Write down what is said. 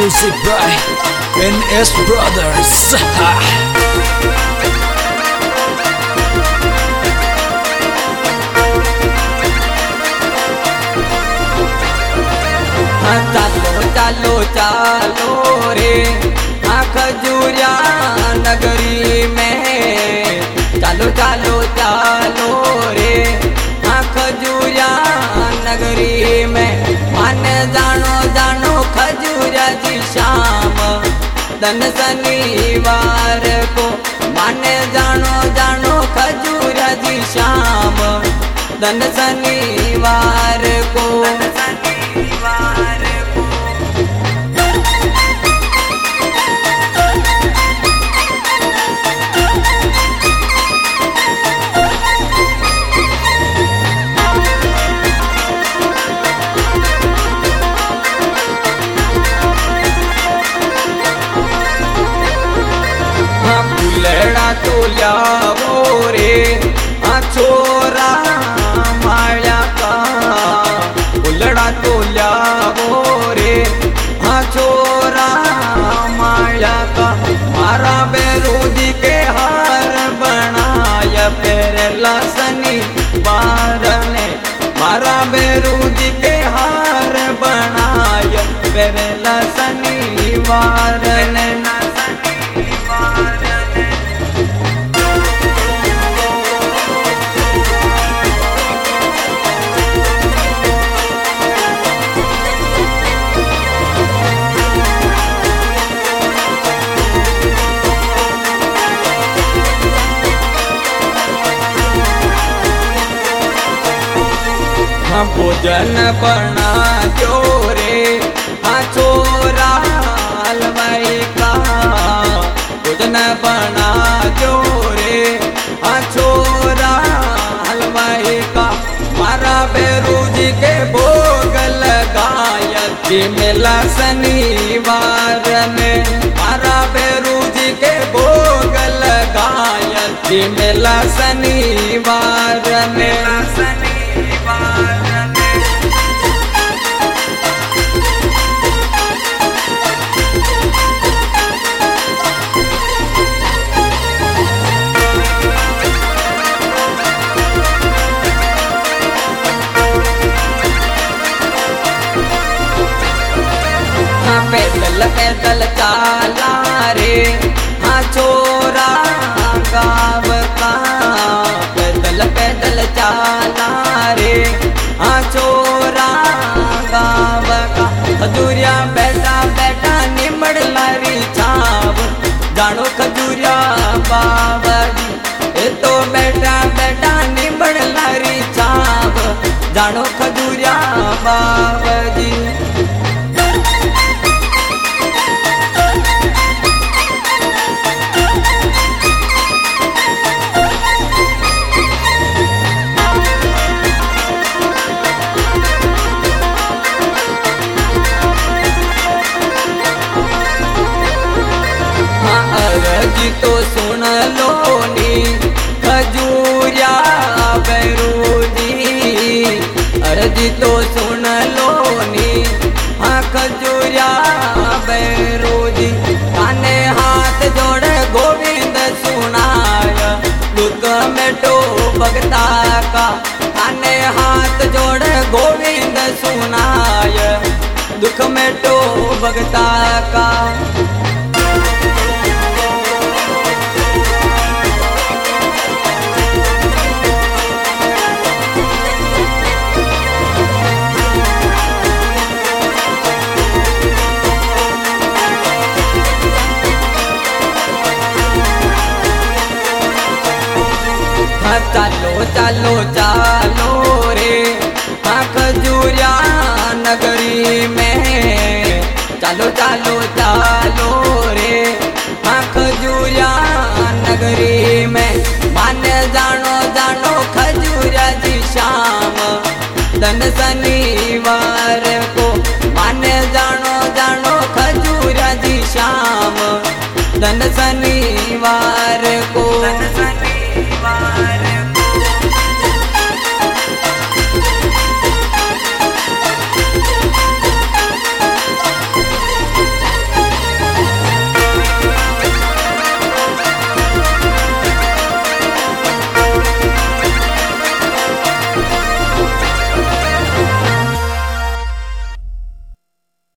Music by NS Brothers. चालो चालो चालो रे खजूरिया नगरी में, चालो चालो चालो रे खजूरिया नगरी में। मन जानो जानो खजूरिया जी शाम धन शनिवार को, मन जानो जानो खजूरिया जी शाम धन शनिवार को। फुलड़ा तो लावो रे छोरा माया का, फुलड़ा तो लावो रे छोरा माया का। मारा बेरोजी के हार बनाया पेरला शनिवार ने, मारा बेरोजी के हार बनाया पेरला शनिवार ने। भोजन बना जो रे छोरा हलवाई का, भोजन बना जो रे छोरा हलवाई का। मारा बेरोजी के भोग लगाया मेला शनिवार में, मारा बेरोजी के भोग लगाया मेला शनिवार में। पैदल पैदल चाला रे छोरा गाँव का, पैदल पैदल चाला रे छोरा गाँव का। खजूरिया बैठा बैठा निमड़ लारी छाव, जानो खजूरिया बाबा जी। ये तो बैठा बैठा निमड़ लारी छाव, जानो खजूरिया बाबा जी। जी तो सुन लो नी खजूरिया बेरोजी, अर्जी तो सुन लो नी खजूरिया बेरोजी। काने हाथ जोड़े गोविंद सुनाया दुख मेटो भगता का, काने हाथ जोड़े गोविंद सुनाया दुख मेटो भगता का। चालो चालो चालो रे खजूरिया नगरी में, चालो चालो चालो रे खजूरिया नगरी में। मन